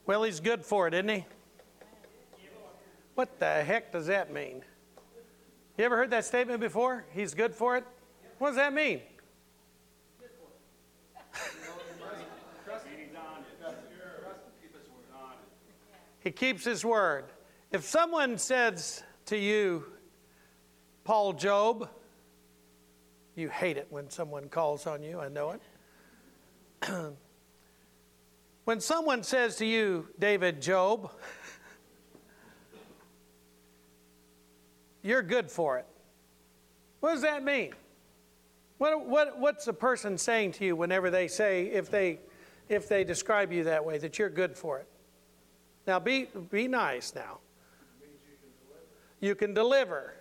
Well, he's good for it, isn't he? What the heck does that mean? You ever heard that statement before? He's good for it? What does that mean? He keeps his word. If someone says to you, Paul Job, you hate it when someone calls on you, I know it. When someone says to you, David Job, you're good for it. What does that mean? What's a person saying to you whenever they say, if they describe you that way, that you're good for it? Now be nice now. You can deliver.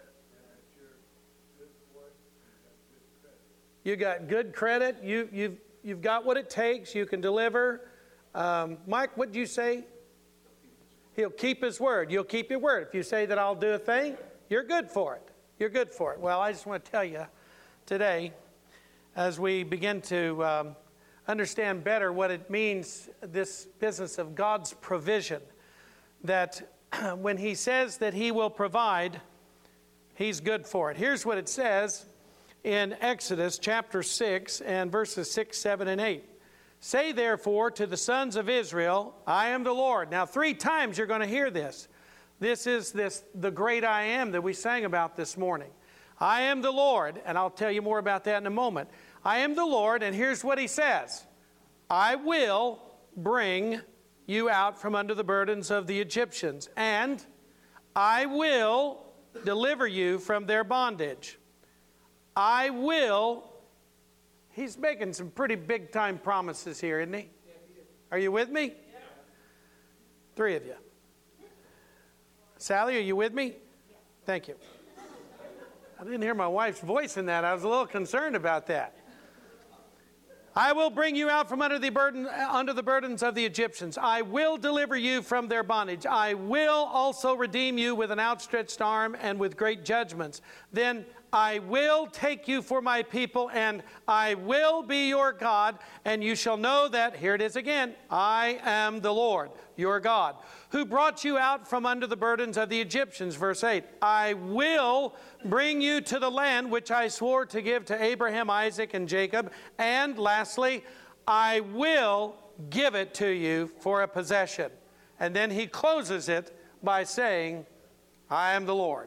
You got good credit. You've got what it takes. You can deliver. Mike, what did you say? He'll keep his word. You'll keep your word. If you say that I'll do a thing, you're good for it. You're good for it. Well, I just want to tell you today, as we begin to understand better what it means, this business of God's provision, that when he says that he will provide, he's good for it. Here's what it says in Exodus chapter 6 and verses 6, 7, and 8. Say therefore to the sons of Israel, I am the Lord. Now 3 times you're going to hear this. This is the great I am that we sang about this morning. I am the Lord, and I'll tell you more about that in a moment. I am the Lord, and here's what he says. I will bring you out from under the burdens of the Egyptians, and I will deliver you from their bondage. I will. He's making some pretty big time promises here, isn't he? Are you with me? 3 of you. Sally, are you with me? Thank you. I didn't hear my wife's voice in that. I was a little concerned about that. I will bring you out from under the burdens of the Egyptians. I will deliver you from their bondage. I will also redeem you with an outstretched arm and with great judgments. Then I will take you for my people, and I will be your God, and you shall know that, here it is again, I am the Lord, your God, who brought you out from under the burdens of the Egyptians. Verse 8, I will bring you to the land which I swore to give to Abraham, Isaac, and Jacob. And lastly, I will give it to you for a possession. And then he closes it by saying, I am the Lord.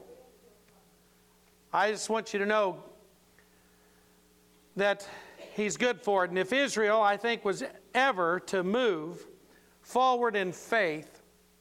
I just want you to know that he's good for it. And if Israel, I think, was ever to move forward in faith,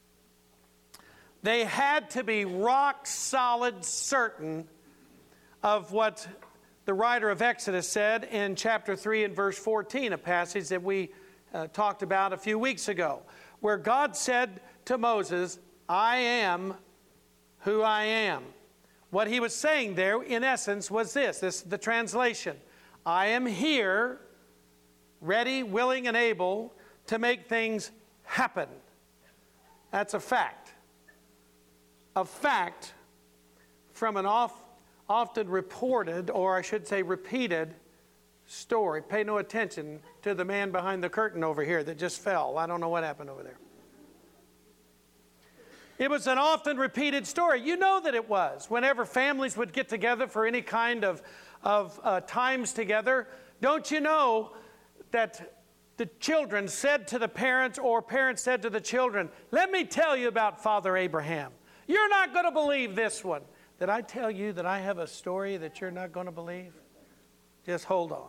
they had to be rock solid certain of what the writer of Exodus said in chapter 3 and verse 14, a passage that we talked about a few weeks ago, where God said to Moses, I am who I am. What he was saying there, in essence, was this is the translation. I am here, ready, willing, and able to make things happen. That's a fact. A fact from an often reported, or I should say repeated, story. Pay no attention to the man behind the curtain over here that just fell. I don't know what happened over there. It was an often repeated story. You know that it was. Whenever families would get together for any kind of times together, don't you know that the children said to the parents, or parents said to the children, let me tell you about Father Abraham. You're not going to believe this one. Did I tell you that I have a story that you're not going to believe? Just hold on.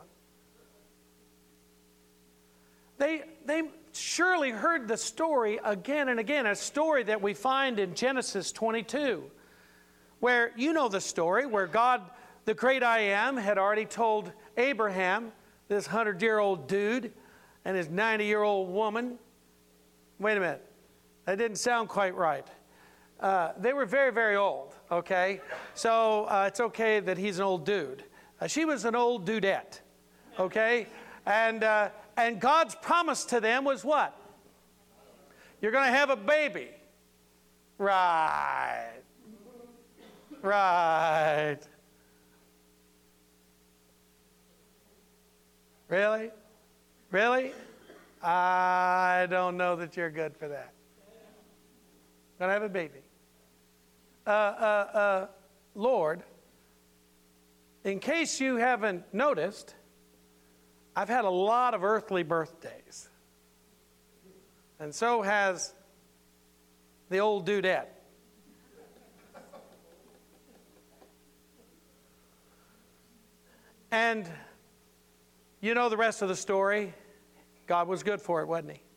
They surely heard the story again and again, a story that we find in Genesis 22, where, you know the story, where God, the great I am, had already told Abraham, this 100-year-old dude, and his 90-year-old woman. Wait a minute. That didn't sound quite right. They were very, very old, okay? So it's okay that he's an old dude. She was an old dudette, okay? And God's promise to them was what? You're going to have a baby. Right. Right. Really? Really? I don't know that you're good for that. Gonna have a baby. Lord, in case you haven't noticed, I've had a lot of earthly birthdays. And so has the old dudette. And you know the rest of the story. God was good for it, wasn't he?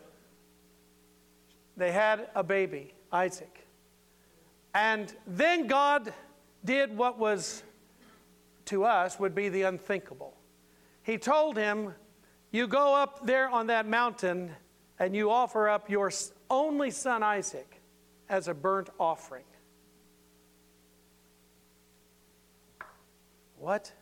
They had a baby, Isaac. And then God did what was, to us, would be the unthinkable. He told him, you go up there on that mountain and you offer up your only son Isaac as a burnt offering. What?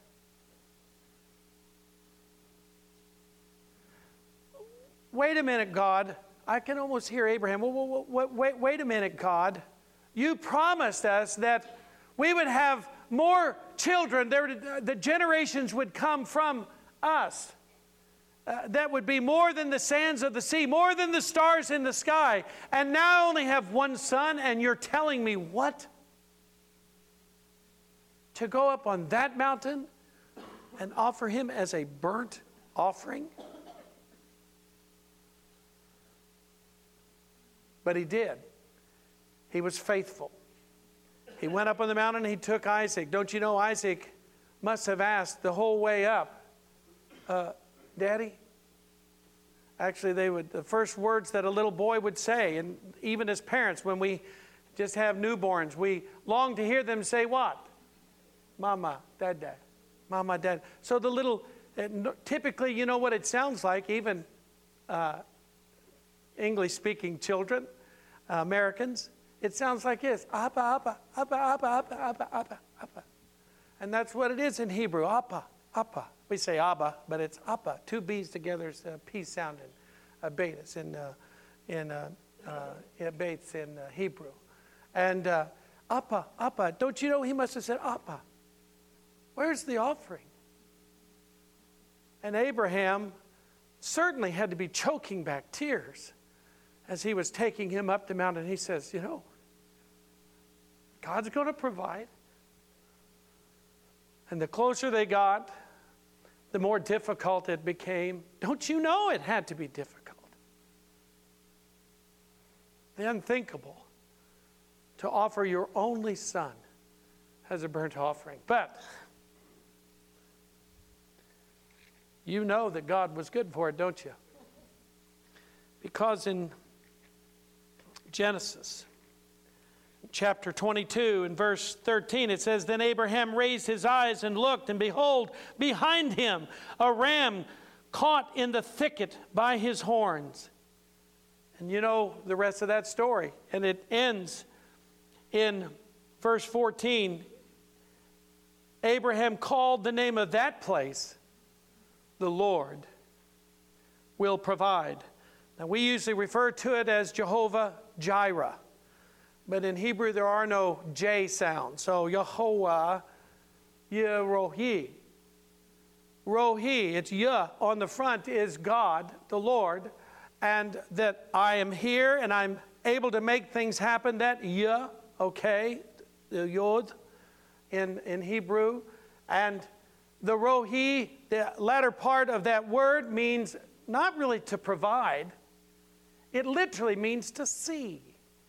Wait a minute, God. I can almost hear Abraham. Wait a minute, God. You promised us that we would have more children. The generations would come from us. That would be more than the sands of the sea, more than the stars in the sky. And now I only have one son, and you're telling me what? To go up on that mountain and offer him as a burnt offering? But he did. He was faithful. He went up on the mountain and he took Isaac. Don't you know Isaac must have asked the whole way up, Daddy? Actually, the first words that a little boy would say, and even as parents, when we just have newborns, we long to hear them say what? Mama, Dada. Mama, Dad. So the little, typically, you know what it sounds like, even English-speaking children, Americans, it sounds like this, Abba, Abba, Abba, Abba, Abba, Abba, Abba, Abba. And that's what it is in Hebrew, Abba, Abba. We say Abba, but it's Abba. Two B's together is a P sound in Betas in Hebrew. And Abba, Abba. Don't you know he must have said Abba? Where's the offering? And Abraham certainly had to be choking back tears as he was taking him up the mountain. He says, you know, God's going to provide. And the closer they got, the more difficult it became. Don't you know it had to be difficult? The unthinkable, to offer your only son as a burnt offering. But you know that God was good for it, don't you? Because in Genesis chapter 22 and verse 13, it says, Then Abraham raised his eyes and looked, and behold, behind him a ram caught in the thicket by his horns. And you know the rest of that story. And it ends in verse 14. Abraham called the name of that place, the Lord will provide. Now we usually refer to it as Jehovah Jireh. But in Hebrew, there are no J sounds. So Yehovah, Yerohi. Rohi, it's Yah on the front, is God, the Lord. And that I am here and I'm able to make things happen. That Yah, okay, the Yod in Hebrew. And the Rohi, the latter part of that word, means not really to provide. It literally means to see.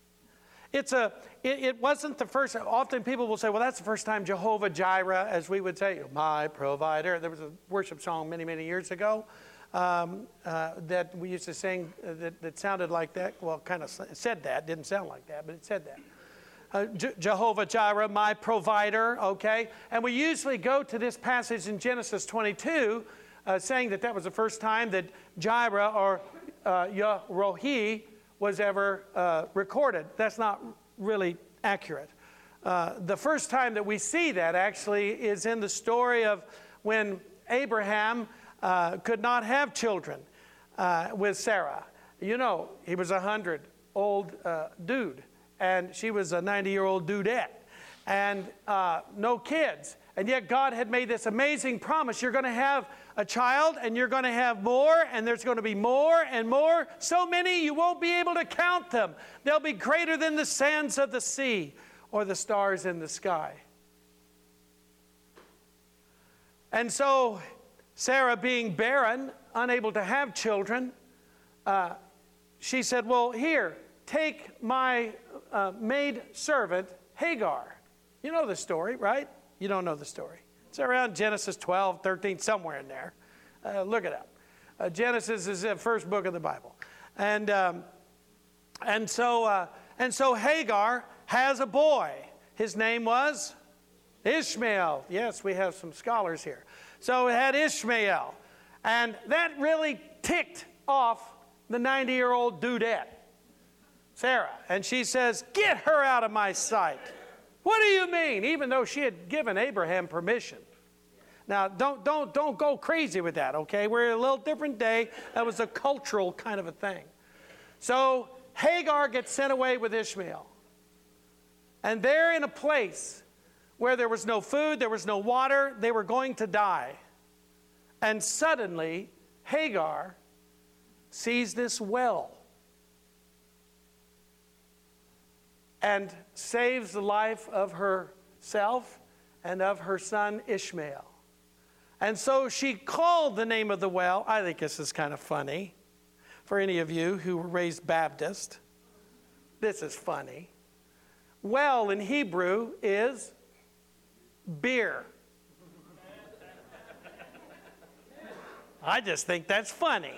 It wasn't the first. Often people will say, well, that's the first time Jehovah Jireh, as we would say, my provider. There was a worship song many, many years ago that we used to sing that sounded like that. Well, kind of said that. Didn't sound like that, but it said that. Jehovah Jireh, my provider, okay? And we usually go to this passage in Genesis 22 saying that was the first time that Jireh or Yah-Rohi was ever recorded. That's not really accurate. The first time that we see that actually is in the story of when Abraham could not have children with Sarah. You know, he was 100-old dude, and she was a 90-year-old dudette, and no kids. And yet God had made this amazing promise. You're going to have a child, and you're going to have more, and there's going to be more and more. So many you won't be able to count them. They'll be greater than the sands of the sea or the stars in the sky. And so Sarah, being barren, unable to have children, she said, well, here, take my maid servant, Hagar. You know the story, right? You don't know the story. It's around Genesis 12, 13, somewhere in there. Look it up. Genesis is the first book of the Bible. And so Hagar has a boy. His name was Ishmael. Yes, we have some scholars here. So it had Ishmael. And that really ticked off the 90-year-old dudette, Sarah. And she says, get her out of my sight. What do you mean? Even though she had given Abraham permission. Now, don't go crazy with that, okay? We're in a little different day. That was a cultural kind of a thing. So Hagar gets sent away with Ishmael. And they're in a place where there was no food, there was no water, they were going to die. And suddenly, Hagar sees this well and saves the life of herself and of her son Ishmael. And so she called the name of the well. I think this is kind of funny for any of you who were raised Baptist. This is funny. Well in Hebrew is beer. I just think that's funny.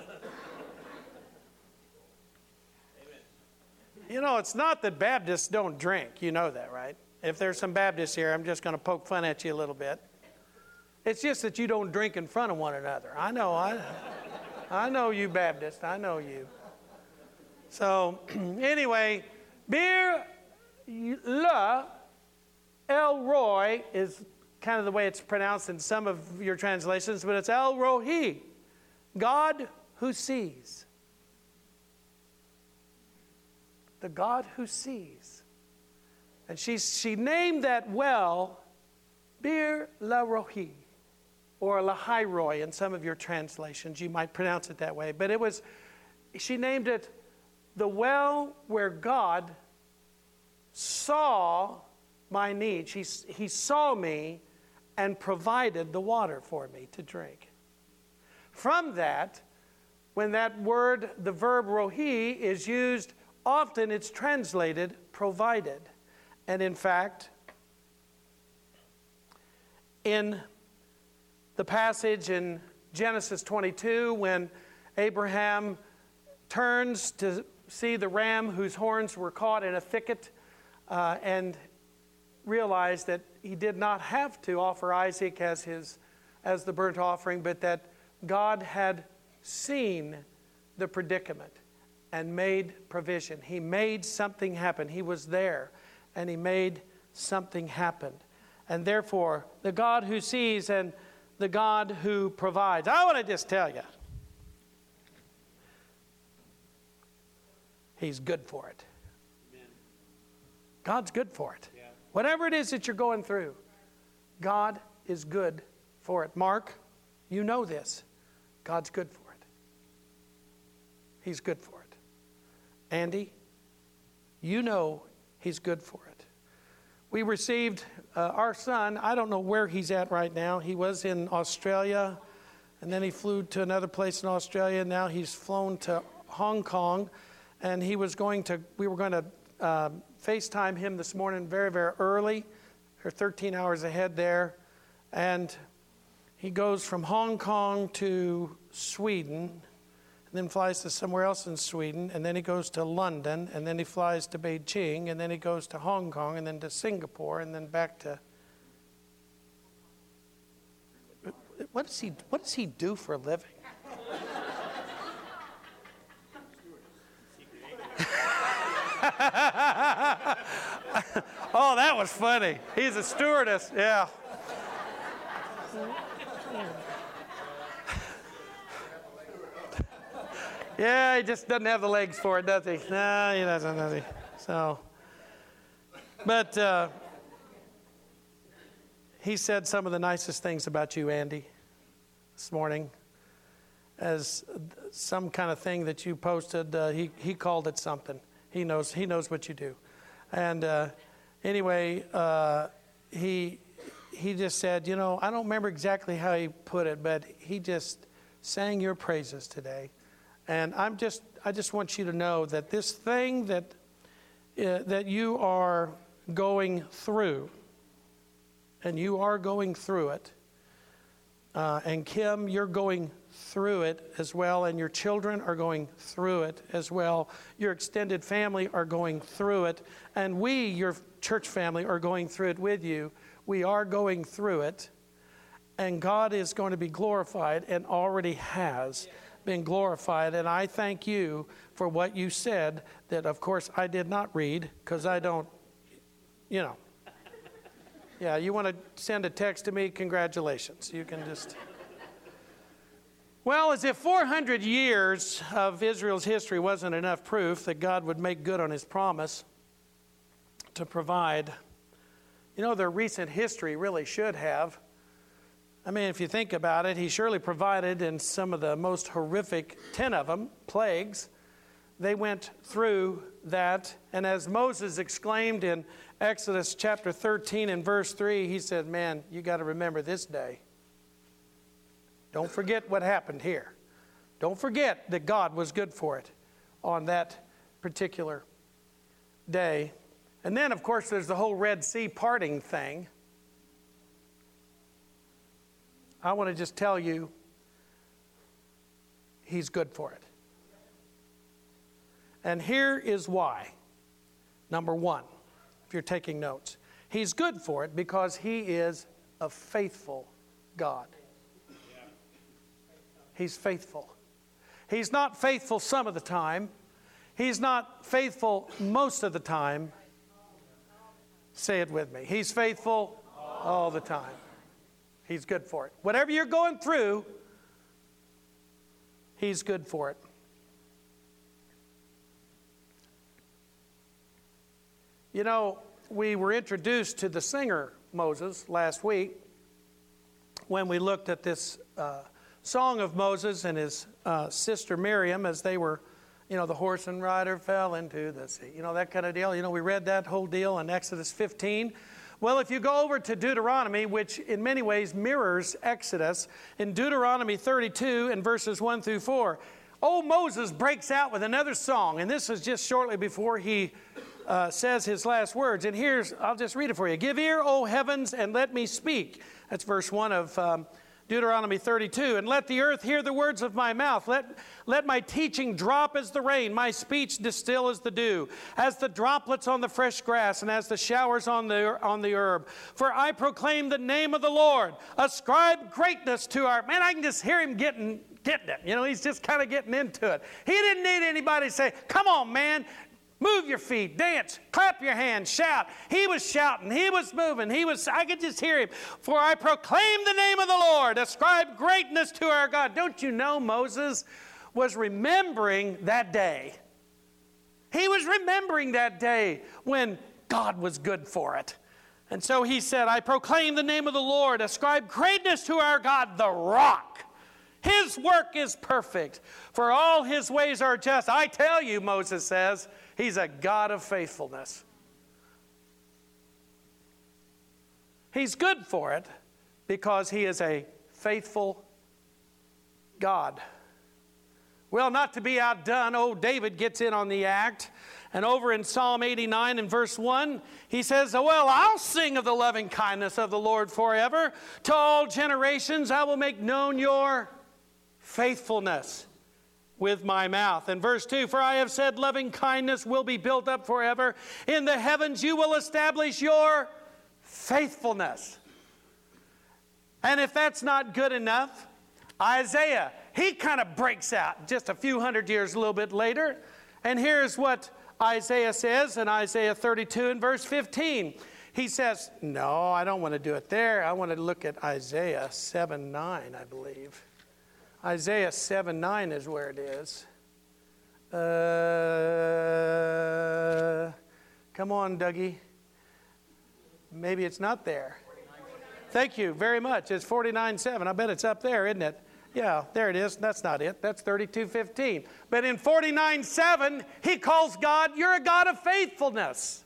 You know, it's not that Baptists don't drink. You know that, right? If there's some Baptists here, I'm just going to poke fun at you a little bit. It's just that you don't drink in front of one another. I know you Baptists. I know you. So, anyway, beer la El Roy is kind of the way it's pronounced in some of your translations, but it's El Rohi, God who sees. The God who sees. And she named that well Bir La Rohi, or Lahairoi in some of your translations. You might pronounce it that way. But she named it the well where God saw my need. He saw me and provided the water for me to drink. From that, when that word, the verb rohi, is used, often it's translated provided. And in fact, in the passage in Genesis 22, when Abraham turns to see the ram whose horns were caught in a thicket and realized that he did not have to offer Isaac as the burnt offering, but that God had seen the predicament and made provision. He made something happen. He was there, and he made something happen. And therefore, the God who sees and the God who provides. I want to just tell you, he's good for it. Amen. God's good for it. Yeah. Whatever it is that you're going through, God is good for it. Mark, you know this. God's good for it. He's good for it. Andy, you know he's good for it. We received our son. I don't know where he's at right now. He was in Australia, and then he flew to another place in Australia. Now he's flown to Hong Kong, and we were going to FaceTime him this morning very, very early. We're 13 hours ahead there. And he goes from Hong Kong to Sweden, and then flies to somewhere else in Sweden, and then he goes to London, and then he flies to Beijing, and then he goes to Hong Kong, and then to Singapore, and then back to... What does he do for a living? Oh, that was funny. He's a stewardess, yeah. Yeah, he just doesn't have the legs for it, does he? No, he doesn't, does he? So, but he said some of the nicest things about you, Andy, this morning. As some kind of thing that you posted, he called it something. He knows what you do. And anyway, he just said, I don't remember exactly how he put it, but he just sang your praises today. And I just want you to know that this thing that you are going through, and you are going through it, and Kim, you're going through it as well, and your children are going through it as well. Your extended family are going through it, and we, your church family, are going through it with you. We are going through it, and God is going to be glorified and already has been glorified. And I thank you for what you said that, of course, I did not read because I don't, Yeah, you want to send a text to me? Congratulations. You can just... Well, as if 400 years of Israel's history wasn't enough proof that God would make good on his promise to provide. Their recent history really should have. I mean, if you think about it, he surely provided in some of the most horrific, 10 of them, plagues. They went through that. And as Moses exclaimed in Exodus chapter 13 and verse 3, he said, man, you got to remember this day. Don't forget what happened here. Don't forget that God was good for it on that particular day. And then, of course, there's the whole Red Sea parting thing. I want to just tell you, he's good for it. And here is why. Number one, if you're taking notes, he's good for it because he is a faithful God. He's faithful. He's not faithful some of the time. He's not faithful most of the time. Say it with me. He's faithful all the time. He's good for it. Whatever you're going through, he's good for it. We were introduced to the singer Moses last week when we looked at this song of Moses and his sister Miriam as they were, the horse and rider fell into the sea. That kind of deal. We read that whole deal in Exodus 15. Well, if you go over to Deuteronomy, which in many ways mirrors Exodus, in Deuteronomy 32 and verses 1 through 4, Moses breaks out with another song. And this is just shortly before he says his last words. And I'll just read it for you. Give ear, O heavens, and let me speak. That's verse 1 of Deuteronomy 32. And let the earth hear the words of my mouth. Let my teaching drop as the rain, my speech distill as the dew, as the droplets on the fresh grass, and as the showers on the herb. For I proclaim the name of the Lord. Ascribe greatness to our... Man, I can just hear him getting it. He's just kind of getting into it. He didn't need anybody to say, come on, man. Move your feet, dance, clap your hands, shout. He was shouting, he was moving, I could just hear him. For I proclaim the name of the Lord, ascribe greatness to our God. Don't you know Moses was remembering that day? He was remembering that day when God was good for it. And so he said, I proclaim the name of the Lord, ascribe greatness to our God, the rock. His work is perfect, for all his ways are just. I tell you, Moses says, he's a God of faithfulness. He's good for it because he is a faithful God. Well, not to be outdone, David gets in on the act. And over in Psalm 89 and verse 1, he says, well, I'll sing of the loving kindness of the Lord forever. To all generations I will make known your faithfulness with my mouth. And verse 2, for I have said loving kindness will be built up forever. In the heavens you will establish your faithfulness. And if that's not good enough, Isaiah, he kind of breaks out just a few hundred years a little bit later. And here's what Isaiah says in Isaiah 32 and verse 15. He says, no, I don't want to do it there. I want to look at Isaiah 7:9, I believe. Isaiah 7:9 is where it is. Come on, Dougie. Maybe it's not there. Thank you very much. It's 49:7. I bet it's up there, isn't it? Yeah, there it is. That's not it. That's 32:15. But in 49:7, he calls God, you're a God of faithfulness.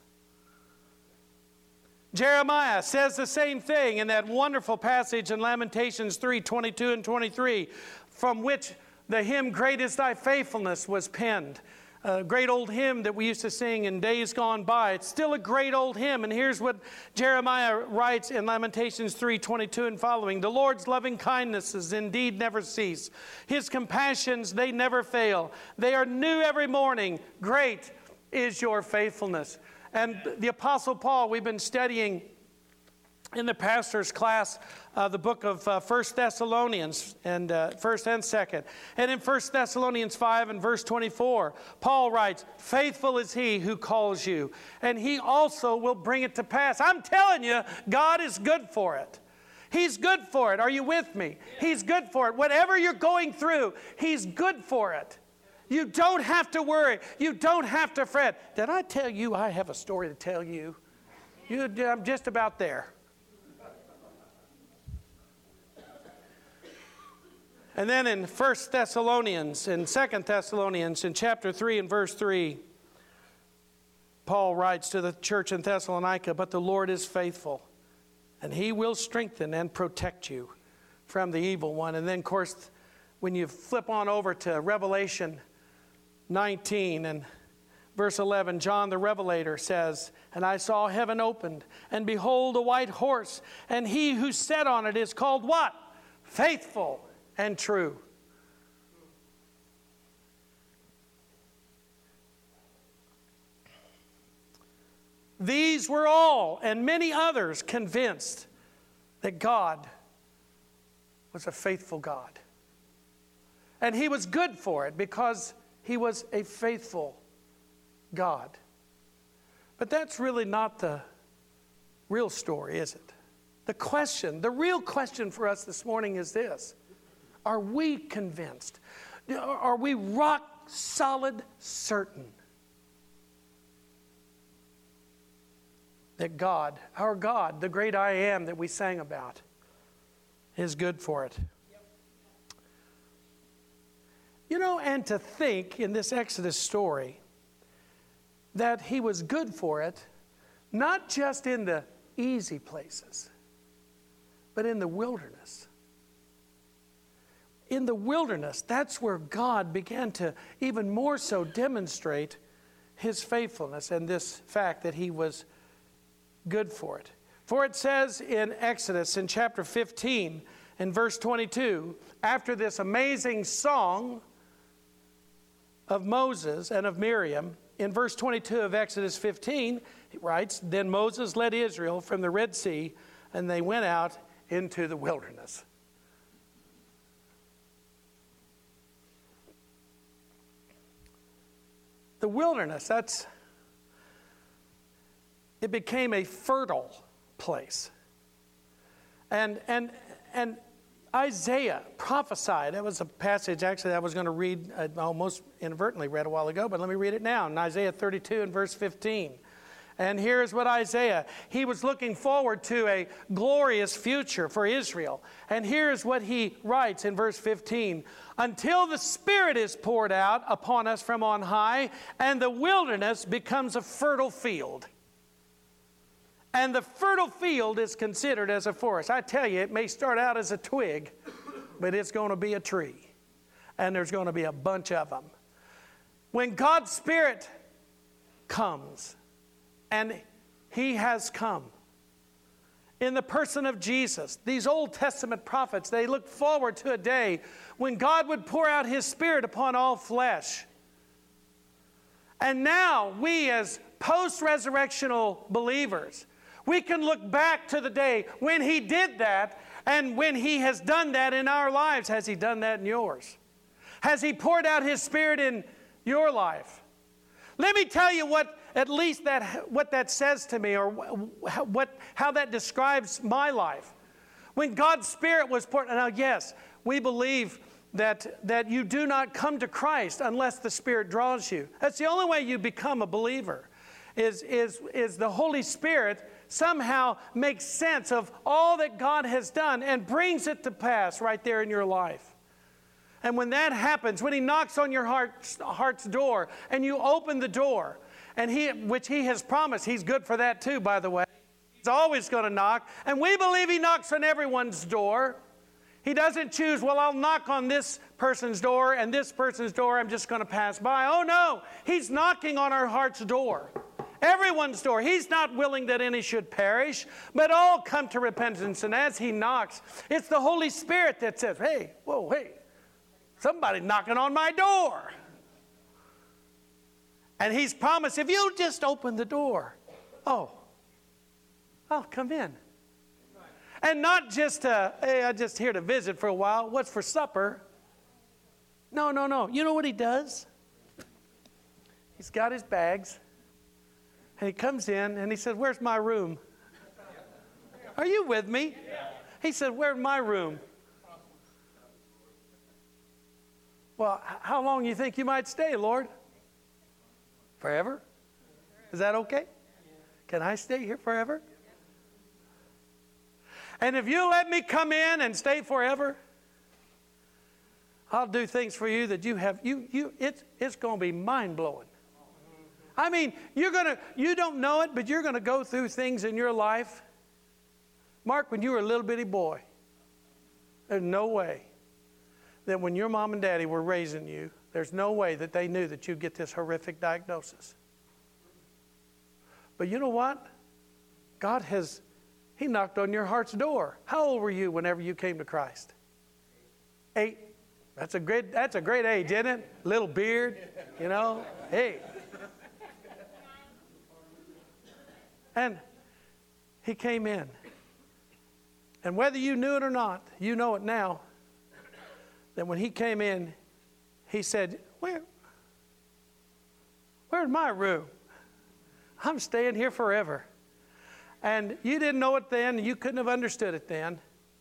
Jeremiah says the same thing in that wonderful passage in Lamentations 3:22 and 23, from which the hymn, Great is Thy Faithfulness, was penned. A great old hymn that we used to sing in days gone by. It's still a great old hymn. And here's what Jeremiah writes in Lamentations 3:22 and following. The Lord's loving kindnesses indeed never cease. His compassions, they never fail. They are new every morning. Great is your faithfulness. And the Apostle Paul, we've been studying in the pastor's class the book of 1 Thessalonians, and 1st and 2nd. And in 1 Thessalonians 5 and verse 24, Paul writes, faithful is he who calls you, and he also will bring it to pass. I'm telling you, God is good for it. He's good for it. Are you with me? He's good for it. Whatever you're going through, he's good for it. You don't have to worry. You don't have to fret. Did I tell you I have a story to tell you? I'm just about there. And then in 1 Thessalonians and 2 Thessalonians in chapter 3 and verse 3, Paul writes to the church in Thessalonica, but the Lord is faithful, and he will strengthen and protect you from the evil one. And then, of course, when you flip on over to Revelation 19 and verse 11, John the Revelator says, and I saw heaven opened, and behold a white horse, and he who sat on it is called what? Faithful and true. These were all, and many others, convinced that God was a faithful God. And he was good for it because he was a faithful God. But that's really not the real story, is it? The real question for us this morning is this. Are we convinced? Are we rock solid certain that God, our God, the great I am that we sang about, is good for it? You know, and to think in this Exodus story that he was good for it, not just in the easy places, but in the wilderness. In the wilderness, that's where God began to even more so demonstrate his faithfulness and this fact that he was good for it. For it says in Exodus in chapter 15 in verse 22, after this amazing song of Moses and of Miriam, in verse 22 of Exodus 15, it writes, then Moses led Israel from the Red Sea, and they went out into the wilderness. The wilderness, it became a fertile place. And Isaiah prophesied. That was a passage actually I was going to read, I almost inadvertently read a while ago, but let me read it now. In Isaiah 32 and verse 15. And here's what Isaiah, he was looking forward to a glorious future for Israel. And here's what he writes in verse 15. Until the Spirit is poured out upon us from on high, and the wilderness becomes a fertile field. And the fertile field is considered as a forest. I tell you, it may start out as a twig, but it's going to be a tree. And there's going to be a bunch of them. When God's Spirit comes, and he has come in the person of Jesus, these Old Testament prophets, they look forward to a day when God would pour out his Spirit upon all flesh. And now we as post-resurrectional believers, we can look back to the day when he did that and when he has done that in our lives. Has he done that in yours? Has he poured out his Spirit in your life? Let me tell you what that says to me, or how that describes my life. When God's Spirit was poured, now yes, we believe that you do not come to Christ unless the Spirit draws you. That's the only way you become a believer, is the Holy Spirit somehow makes sense of all that God has done and brings it to pass right there in your life. And when that happens, when He knocks on your heart's door and you open the door, and which He has promised, He's good for that too, by the way. He's always going to knock. And we believe He knocks on everyone's door. He doesn't choose, well, I'll knock on this person's door and this person's door, I'm just going to pass by. Oh no, He's knocking on our heart's door. Everyone's door. He's not willing that any should perish, but all come to repentance. And as He knocks, it's the Holy Spirit that says, hey, whoa, hey, somebody's knocking on my door. And He's promised, if you just open the door, oh, I'll come in. And not just, hey, I'm just here to visit for a while. What's for supper? No. You know what He does? He's got His bags. And He comes in and He said, where's my room? Are you with me? He said, where's my room? Well, how long do you think you might stay, Lord? Forever? Is that okay? Can I stay here forever? And if you let me come in and stay forever, I'll do things for you that it's going to be mind-blowing. I mean, you don't know it, but you're going to go through things in your life. Mark, when you were a little bitty boy, there's no way that when your mom and daddy were raising you, there's no way that they knew that you'd get this horrific diagnosis. But you know what? He knocked on your heart's door. How old were you whenever you came to Christ? 8. That's a great age, isn't it? Little beard, you know. Hey. And He came in. And whether you knew it or not, you know it now, that when He came in, He said, where's my room? I'm staying here forever. And you didn't know it then, and you couldn't have understood it then.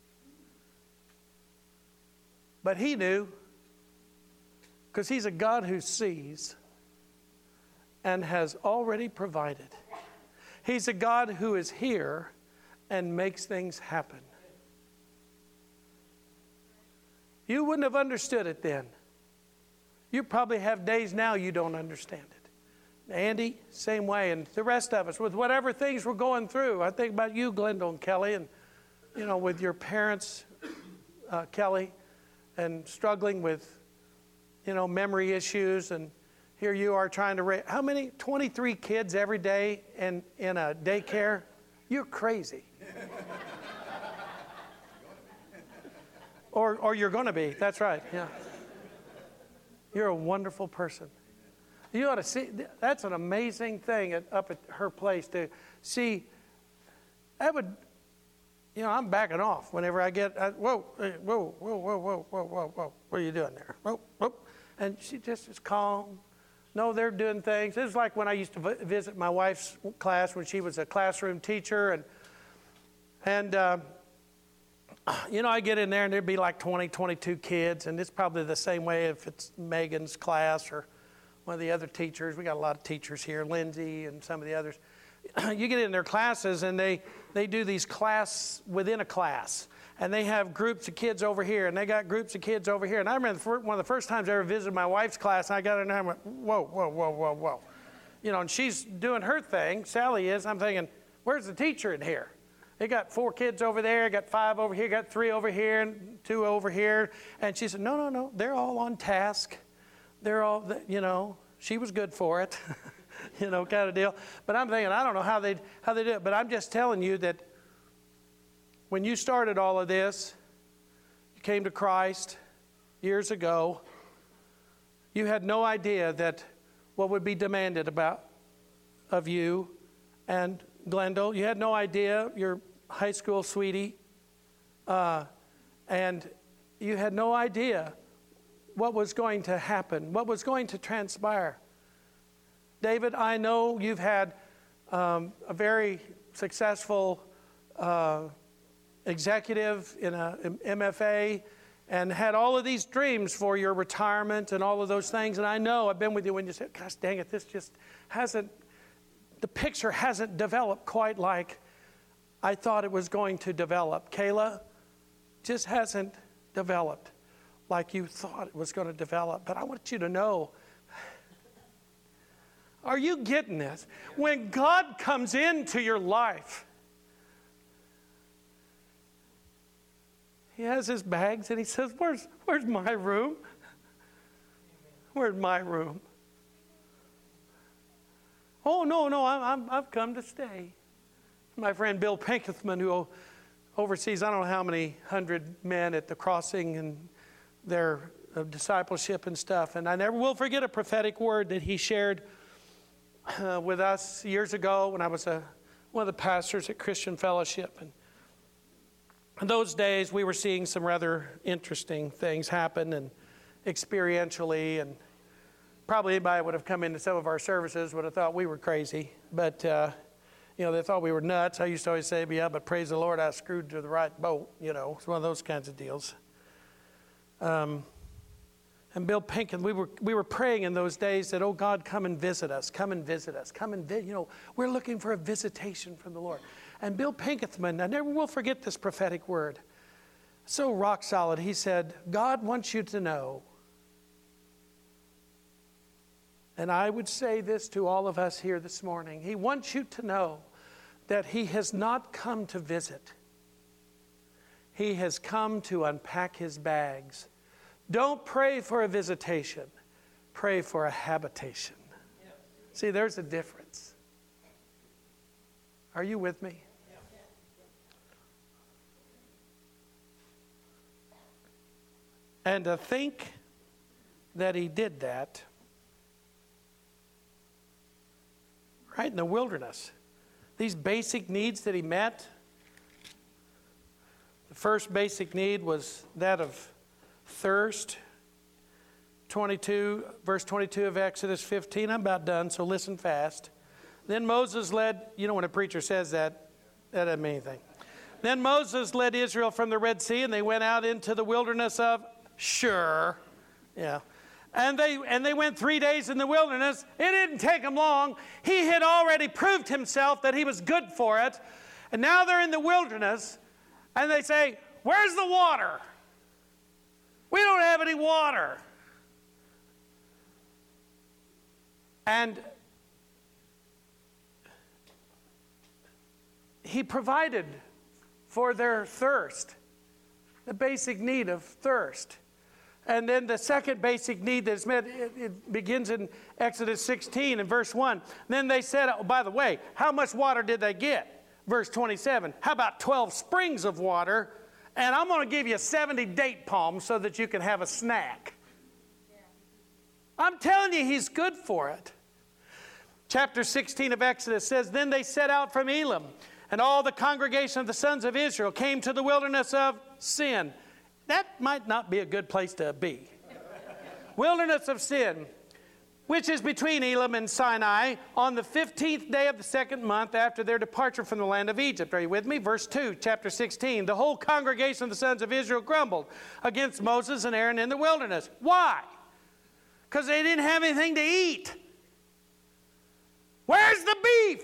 But He knew, because He's a God who sees and has already provided. He's a God who is here and makes things happen. You wouldn't have understood it then. You probably have days now you don't understand it. Andy, same way, and the rest of us, with whatever things we're going through. I think about you, Glenda and Kelly, and, you know, with your parents, Kelly, and struggling with, you know, memory issues, and here you are trying to raise, how many? 23 kids every day in a daycare? You're crazy. Or you're going to be. That's right, yeah. You're a wonderful person. You ought to see, that's an amazing thing up at her place to see. That would, you know, I'm backing off whenever I get, whoa, what are you doing there? Whoa. And she just is calm. No, they're doing things. It's like when I used to visit my wife's class when she was a classroom teacher. And you know, I get in there and there'd be like 20, 22 kids. And it's probably the same way if it's Megan's class or one of the other teachers. We got a lot of teachers here, Lindsay and some of the others. You get in their classes and they do these class within a class. And they have groups of kids over here, and they got groups of kids over here. And I remember one of the first times I ever visited my wife's class, and I got in there and I went, whoa. You know, and she's doing her thing, Sally is. I'm thinking, where's the teacher in here? They got 4 kids over there, got 5 over here, got 3 over here, and 2 over here. And she said, no, they're all on task. They're all, you know, she was good for it, you know, kind of deal. But I'm thinking, I don't know how they do it. But I'm just telling you that when you started all of this, you came to Christ years ago, you had no idea that what would be demanded of you and Glendale. You had no idea, your high school sweetie, and you had no idea what was going to happen, what was going to transpire. David, I know you've had a very successful executive in a MFA and had all of these dreams for your retirement and all of those things. And I know I've been with you when you said, gosh dang it, this just hasn't, the picture hasn't developed quite like I thought it was going to develop. Kayla, just hasn't developed like you thought it was going to develop. But I want you to know, are you getting this? When God comes into your life, He has His bags and He says, where's my room? Where's my room? Oh, no, I've come to stay. My friend Bill Pinkethman, who oversees I don't know how many 100 men at the crossing and their discipleship and stuff. And I never will forget a prophetic word that he shared with us years ago when I was one of the pastors at Christian Fellowship. And in those days, we were seeing some rather interesting things happen and experientially. And probably anybody would have come into some of our services would have thought we were crazy. But, they thought we were nuts. I used to always say, yeah, but praise the Lord, I screwed to the right boat. It's one of those kinds of deals. And Bill Pinkett, we were praying in those days that, oh God, come and visit us, come and visit us, come and we're looking for a visitation from the Lord. And Bill Pinkethman, I never will forget this prophetic word, so rock solid. He said, God wants you to know, and I would say this to all of us here this morning, He wants you to know that He has not come to visit. He has come to unpack His bags. Don't pray for a visitation. Pray for a habitation. Yeah. See, there's a difference. Are you with me? Yeah. And to think that He did that right in the wilderness. These basic needs that He met. The first basic need was that of thirst. Verse 22 of Exodus 15. I'm about done, so listen fast. Then Moses led, when a preacher says that doesn't mean anything. Then Moses led Israel from the Red Sea, and they went out into the wilderness of Shur. Yeah. And they went 3 days in the wilderness. It didn't take them long. He had already proved Himself that He was good for it. And now they're in the wilderness, and they say, where's the water? We don't have any water. And He provided for their thirst, the basic need of thirst. And then the second basic need that's met, it begins in Exodus 16 and verse 1. Then they said, oh, by the way, how much water did they get? Verse 27, how about 12 springs of water? And I'm going to give you 70 date palms so that you can have a snack. Yeah. I'm telling you, He's good for it. Chapter 16 of Exodus says, then they set out from Elim, and all the congregation of the sons of Israel came to the wilderness of Sin. That might not be a good place to be. Wilderness of Sin, which is between Elim and Sinai, on the 15th day of the second month after their departure from the land of Egypt. Are you with me? Verse 2, chapter 16. The whole congregation of the sons of Israel grumbled against Moses and Aaron in the wilderness. Why? Because they didn't have anything to eat. Where's the beef?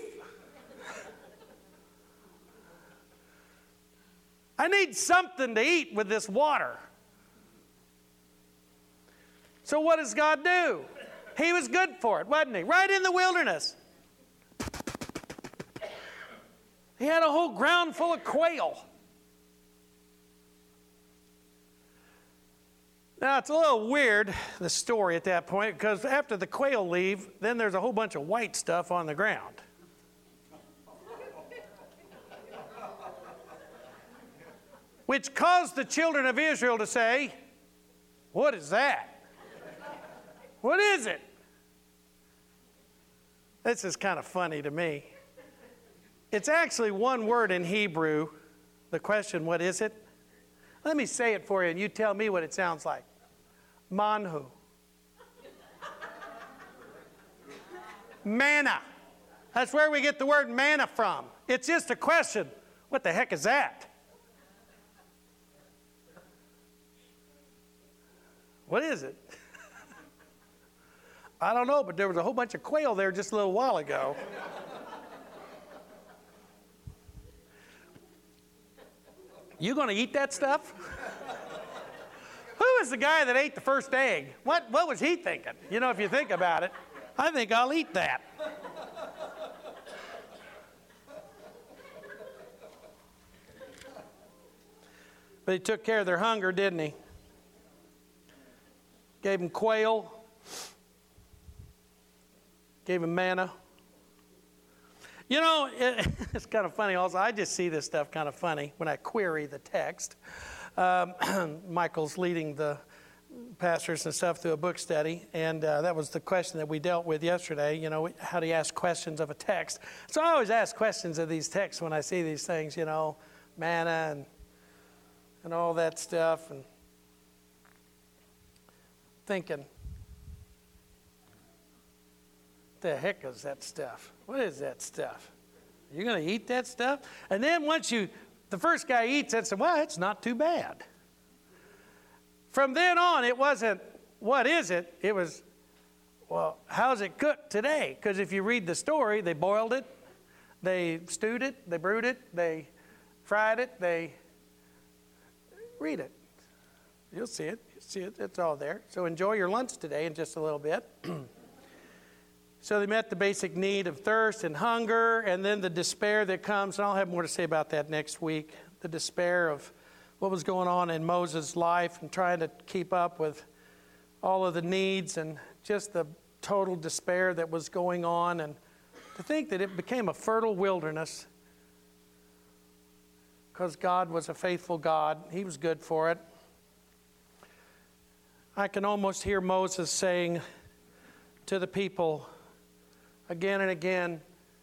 I need something to eat with this water. So what does God do? He was good for it, wasn't He? Right in the wilderness. He had a whole ground full of quail. Now, it's a little weird, the story at that point, because after the quail leave, then there's a whole bunch of white stuff on the ground. Which caused the children of Israel to say, what is that? What is it? This is kind of funny to me. It's actually one word in Hebrew. The question, what is it? Let me say it for you and you tell me what it sounds like. Manhu. Manna. That's where we get the word manna from. It's just a question. What the heck is that? What is it? I don't know, but there was a whole bunch of quail there just a little while ago. You going to eat that stuff? Who was the guy that ate the first egg? What was he thinking? You know, if you think about it, I think I'll eat that. But he took care of their hunger, didn't he? Gave them quail. Gave them manna. You know, it's kind of funny also. I just see this stuff kind of funny when I query the text. Michael's leading the pastors and stuff through a book study, and that was the question that we dealt with yesterday. You know, how do you ask questions of a text? So I always ask questions of these texts when I see these things, you know, manna and all that stuff, and thinking, the heck is that stuff? What is that stuff? You're going to eat that stuff? And then once the first guy eats it, and says, well, it's not too bad. From then on, it wasn't, what is it? It was, well, how's it cooked today? Because if you read the story, they boiled it, they stewed it, they brewed it, they fried it, they read it. You'll see it. You'll see it. It's all there. So enjoy your lunch today in just a little bit. So they met the basic need of thirst and hunger, and then the despair that comes, and I'll have more to say about that next week, the despair of what was going on in Moses' life and trying to keep up with all of the needs and just the total despair that was going on, and to think that it became a fertile wilderness because God was a faithful God. He was good for it. I can almost hear Moses saying to the people again and again,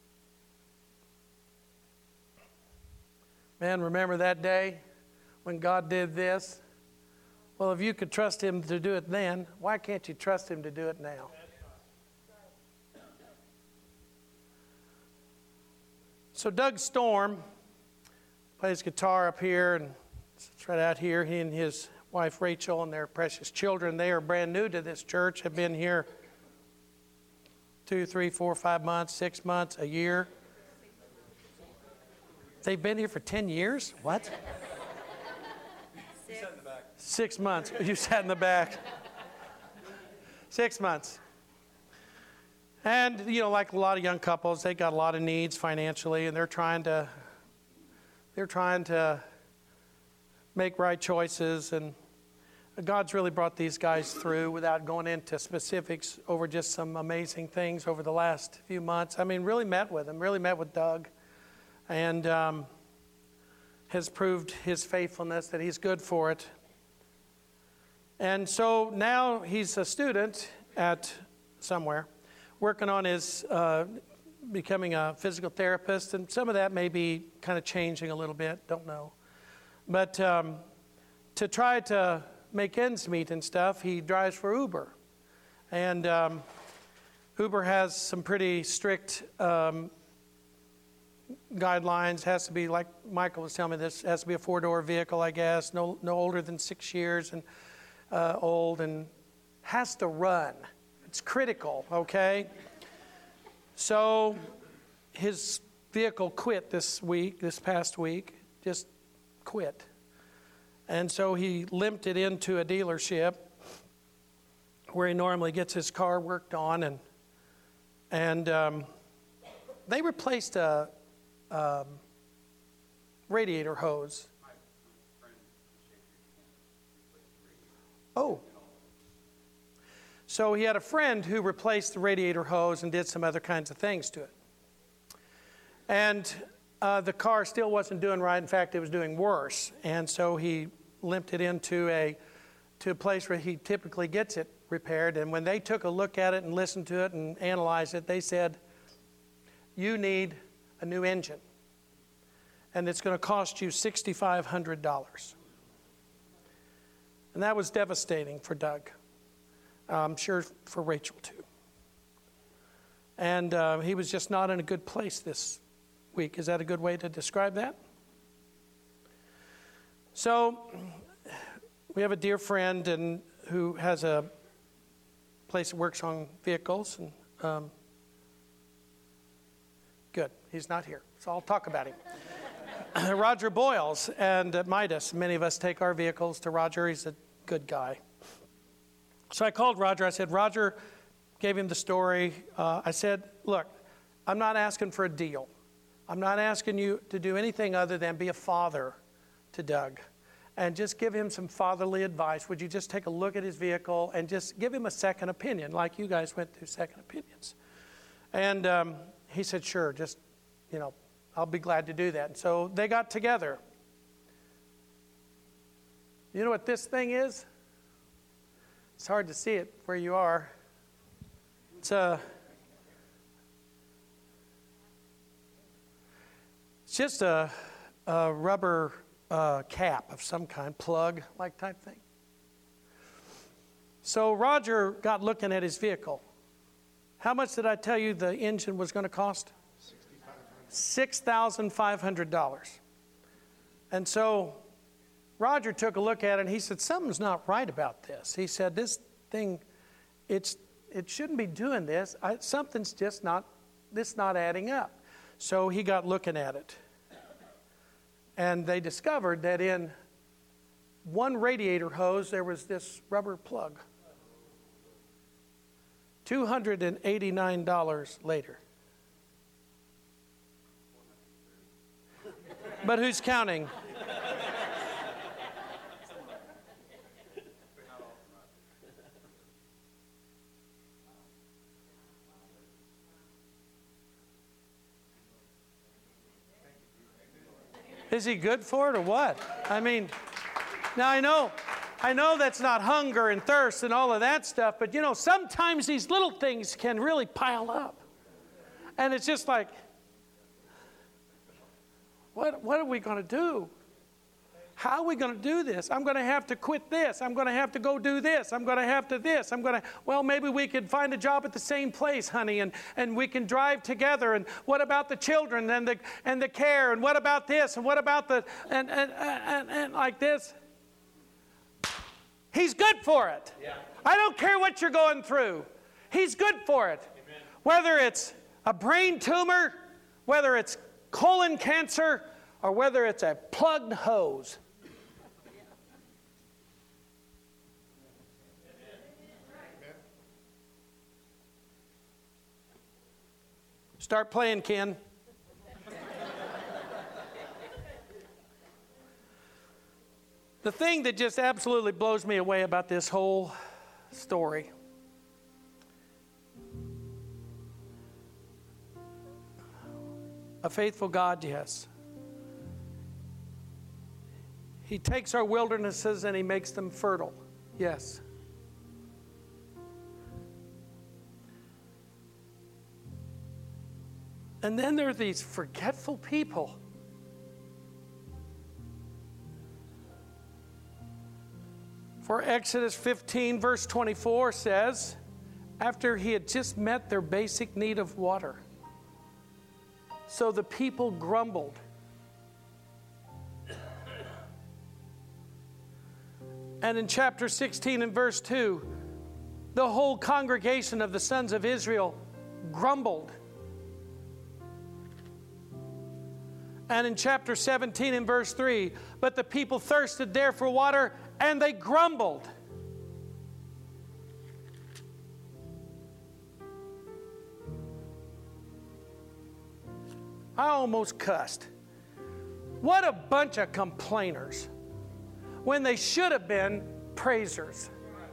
man, remember that day when God did this? Well, if you could trust him to do it then, why can't you trust him to do it now? So Doug Storm plays guitar up here, and it's right out here. He and his wife Rachel and their precious children, they are brand new to this church, have been here 2, 3, 4, 5 months, 6 months, a year. They've been here for 10 years? What? 6 months. You sat in the back. 6 months. And, you know, like a lot of young couples, they got a lot of needs financially, and they're trying to make right choices, and God's really brought these guys through without going into specifics over just some amazing things over the last few months. I mean, really met with Doug, and has proved his faithfulness, that he's good for it. And so now he's a student at somewhere, working on his becoming a physical therapist, and some of that may be kind of changing a little bit, don't know. But to try to make ends meet and stuff, he drives for Uber. And Uber has some pretty strict guidelines. Has to be, like Michael was telling me, this has to be a 4-door vehicle, I guess, no older than 6 years and old, and has to run. It's critical, okay? So his vehicle quit this past week, just quit. And so he limped it into a dealership where he normally gets his car worked on, and they replaced a radiator hose. Oh. So he had a friend who replaced the radiator hose and did some other kinds of things to it. And the car still wasn't doing right. In fact, it was doing worse. And so he limped it into a place where he typically gets it repaired. And when they took a look at it and listened to it and analyzed it, they said, you need a new engine. And it's going to cost you $6,500. And that was devastating for Doug. I'm sure for Rachel too. And he was just not in a good place this week. Is that a good way to describe that? So we have a dear friend who has a place that works on vehicles. And good, he's not here, so I'll talk about him. Roger Boyles and Midas. Many of us take our vehicles to Roger. He's a good guy. So I called Roger. I said, Roger, gave him the story. I said, look, I'm not asking for a deal. I'm not asking you to do anything other than be a father to Doug and just give him some fatherly advice. Would you just take a look at his vehicle and just give him a second opinion, like you guys went through second opinions? And he said, sure, just, I'll be glad to do that. And so they got together. You know what this thing is? It's hard to see it where you are. It's just a rubber cap of some kind, plug-like type thing. So Roger got looking at his vehicle. How much did I tell you the engine was going to cost? $6,500. And so Roger took a look at it and he said, something's not right about this. He said, this thing, it shouldn't be doing this. Something's just not adding up. So he got looking at it. And they discovered that in one radiator hose, there was this rubber plug. $289 later. But who's counting? Is he good for it or what? I mean, now I know that's not hunger and thirst and all of that stuff, but sometimes these little things can really pile up. And it's just like, what are we going to do? How are we going to do this? I'm going to have to quit this. I'm going to have to go do this. I'm going to have to this. Well, maybe we could find a job at the same place, honey, and we can drive together. And what about the children and the care? And what about this? And what about the, and like this? He's good for it. Yeah. I don't care what you're going through. He's good for it. Amen. Whether it's a brain tumor, whether it's colon cancer, or whether it's a plugged hose. Start playing, Ken. The thing that just absolutely blows me away about this whole story a faithful God, yes. He takes our wildernesses and He makes them fertile, yes. And then there are these forgetful people. For Exodus 15, verse 24 says, after He had just met their basic need of water, so the people grumbled. And in chapter 16 and verse 2, the whole congregation of the sons of Israel grumbled. And in chapter 17 and verse 3, but the people thirsted there for water, and they grumbled. I almost cussed. What a bunch of complainers when they should have been praisers.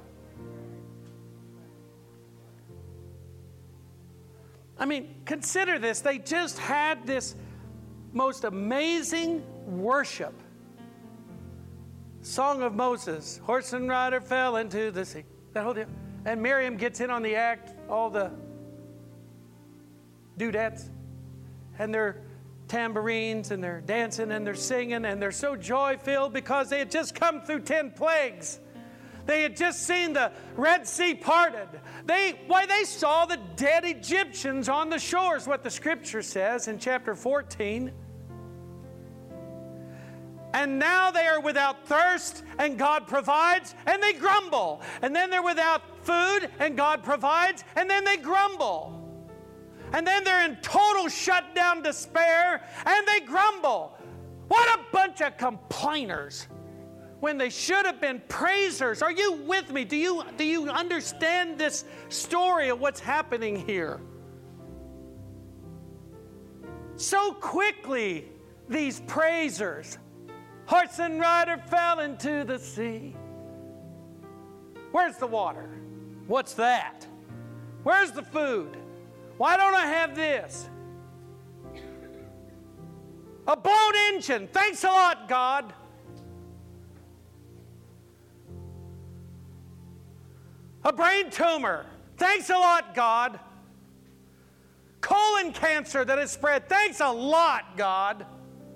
I mean, consider this. They just had this most amazing worship. Song of Moses, horse and rider fell into the sea. That whole deal. And Miriam gets in on the act, all the dudettes, and their tambourines, and they're dancing, and they're singing, and they're so joy-filled because they had just come through 10 plagues. They had just seen the Red Sea parted. They saw the dead Egyptians on the shores, what the Scripture says in chapter 14. And now they are without thirst, and God provides, and they grumble. And then they're without food, and God provides, and then they grumble. And then they're in total shutdown despair, and they grumble. What a bunch of complainers when they should have been praisers. Are you with me? Do you understand this story of what's happening here? So quickly, these praisers, horse and rider fell into the sea. Where's the water? What's that? Where's the food? Why don't I have this? A blown engine. Thanks a lot, God. A brain tumor. Thanks a lot, God. Colon cancer that has spread. Thanks a lot, God.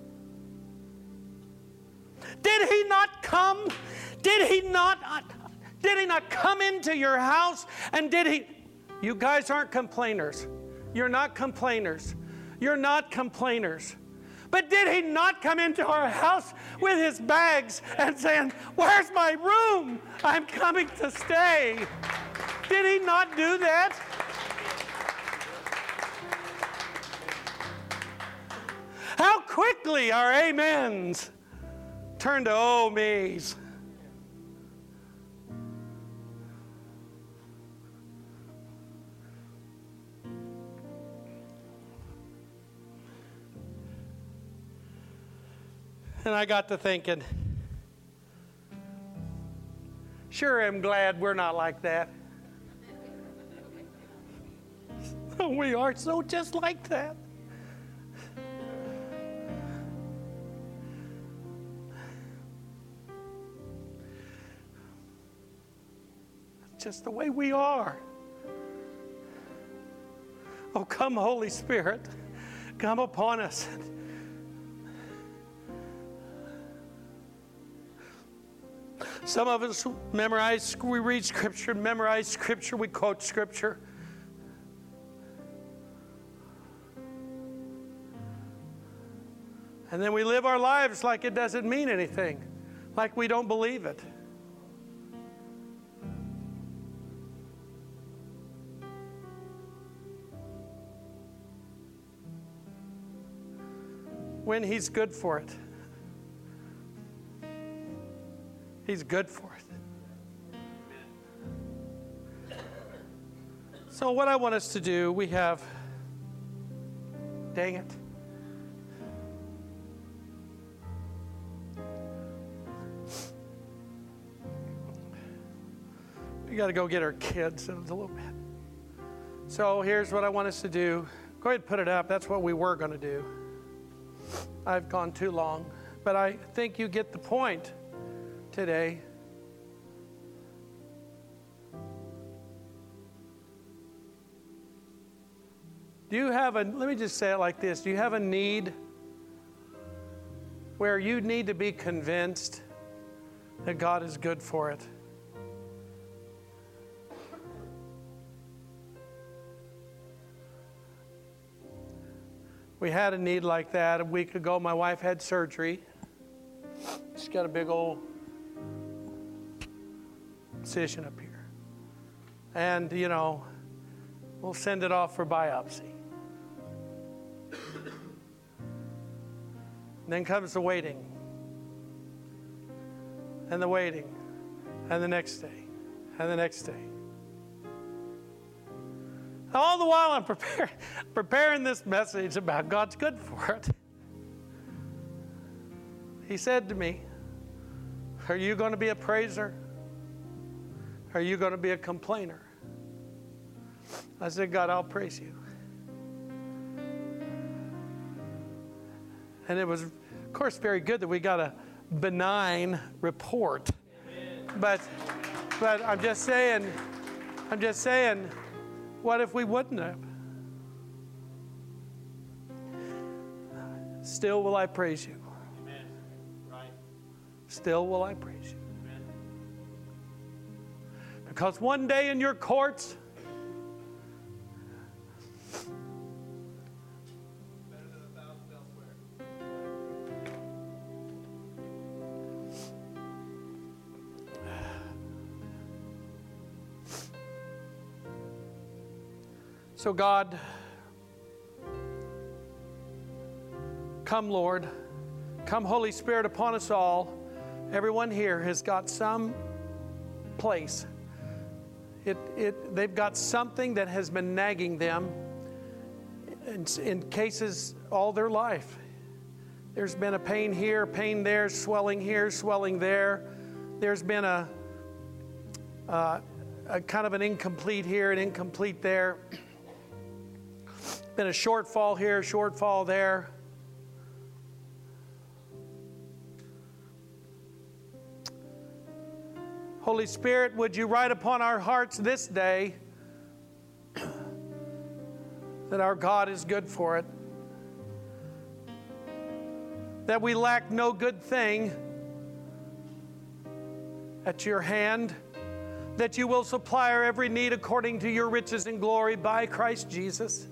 Did He not come? Did He not come into your house? And did He? You guys aren't complainers. You're not complainers. You're not complainers. But did He not come into our house with His bags and saying, "Where's my room? I'm coming to stay"? Did He not do that? How quickly our amens turn to oh me's. And I got to thinking, sure am glad we're not like that. We are so just like that. Just the way we are. Oh, come, Holy Spirit, come upon us. Some of us memorize, we read Scripture, memorize Scripture, we quote Scripture. And then we live our lives like it doesn't mean anything, like we don't believe it. When He's good for it. He's good for it. So what I want us to do, we have, dang it. We got to go get our kids in a little bit. So here's what I want us to do. Go ahead and put it up. That's what we were going to do. I've gone too long, but I think you get the point today. Do you have let me just say it like this. Do you have a need where you need to be convinced that God is good for it? We had a need like that a week ago. My wife had surgery. She's got a big old incision up here. And, we'll send it off for biopsy. And then comes the waiting. And the waiting. And the next day. And the next day. All the while I'm preparing this message about God's good for it. He said to me, "Are you going to be a praiser? Are you going to be a complainer?" I said, "God, I'll praise you." And it was, of course, very good that we got a benign report. But I'm just saying, what if we wouldn't have? Still will I praise you. Amen. Right. Still will I praise you. Amen. Because one day in your courts, better than 1,000 elsewhere. So God, come, Lord, Come, Holy Spirit, upon us all. Everyone here has got some place. They've got something that has been nagging them in cases all their life. There's been a pain here, pain there, swelling here, swelling there. There's been a kind of an incomplete here, an incomplete there. Been a shortfall here, shortfall there. Holy Spirit, would you write upon our hearts this day that our God is good for it, that we lack no good thing at your hand, that you will supply our every need according to your riches and glory by Christ Jesus.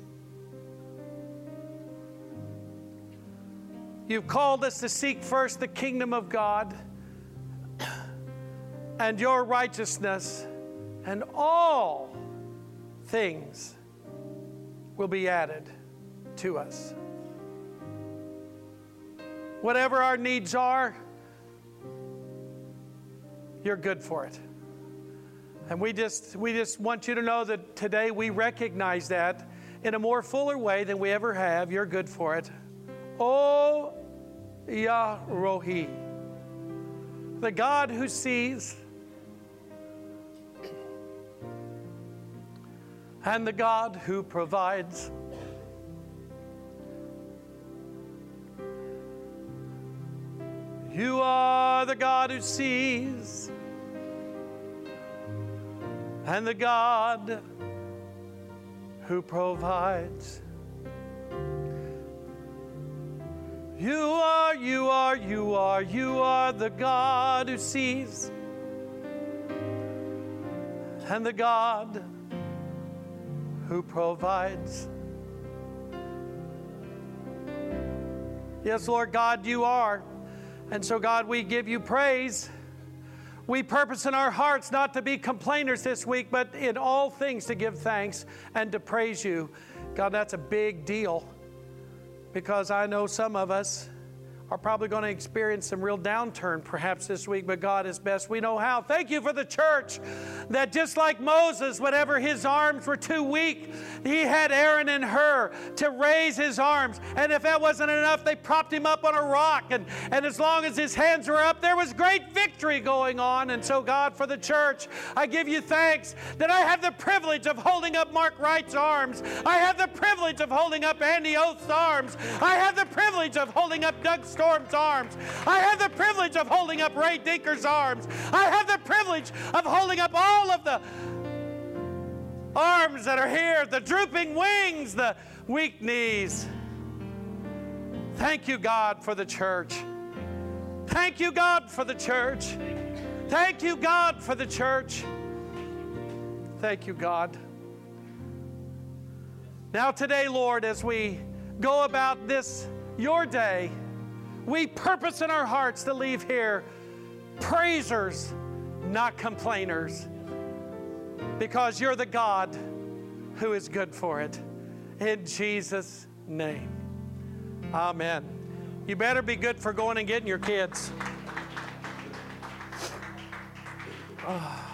You've called us to seek first the kingdom of God and your righteousness, and all things will be added to us. Whatever our needs are, you're good for it. And we just want you to know that today we recognize that in a more fuller way than we ever have. You're good for it. Oh, Yah-Rohi, the God who sees and the God who provides. You are the God who sees and the God who provides. You are the God who sees and the God who provides. Yes, Lord God, you are. And so, God, we give you praise. We purpose in our hearts not to be complainers this week, but in all things to give thanks and to praise you. God, that's a big deal, because I know some of us are probably going to experience some real downturn perhaps this week, but God is best. We know how. Thank you for the church that, just like Moses, whenever his arms were too weak, he had Aaron and Hur to raise his arms. And if that wasn't enough, they propped him up on a rock. And as long as his hands were up, there was great victory going on. And so, God, for the church, I give you thanks that I have the privilege of holding up Mark Wright's arms. I have the privilege of holding up Andy Oath's arms. I have the privilege of holding up Doug Storm's arms. I have the privilege of holding up Ray Dinker's arms. I have the privilege of holding up all of the arms that are here, the drooping wings, the weak knees. Thank you, God, for the church. Thank you, God, for the church. Thank you, God, for the church. Thank you, God. Now today, Lord, as we go about this, your day, we purpose in our hearts to leave here praisers, not complainers, because you're the God who is good for it. In Jesus' name, amen. You better be good for going and getting your kids.